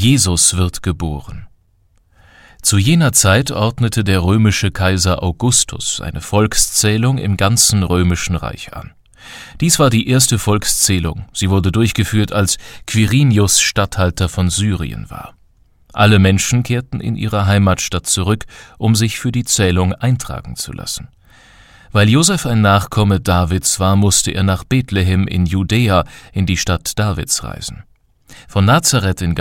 Jesus wird geboren. Zu jener Zeit ordnete der römische Kaiser Augustus eine Volkszählung im ganzen römischen Reich an. Dies war die erste Volkszählung. Sie wurde durchgeführt, als Quirinius Statthalter von Syrien war. Alle Menschen kehrten in ihre Heimatstadt zurück, um sich für die Zählung eintragen zu lassen. Weil Josef ein Nachkomme Davids war, musste er nach Bethlehem in Judäa, in die Stadt Davids reisen. Von Nazareth in